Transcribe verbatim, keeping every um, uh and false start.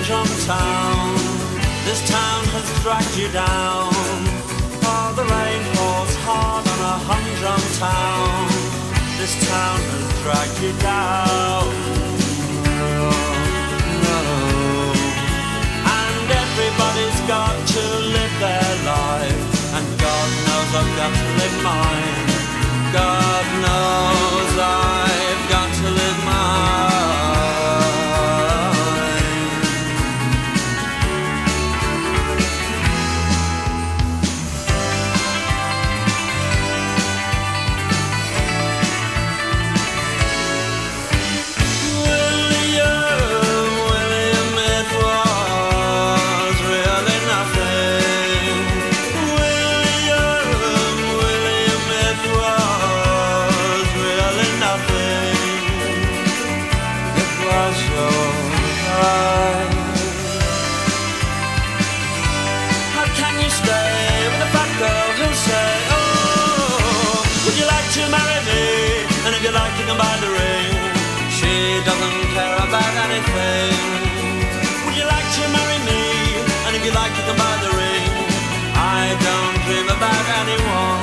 humdrum town. This town has dragged you down. Oh, the rain falls hard on a humdrum town. This town has dragged you down. No, no. And everybody's got to live their life. And God knows I've got to live mine. God knows I've got to live mine. You like to come by the ring. She doesn't care about anything. Would you like to marry me? And if you like to come by the ring, I don't dream about anyone.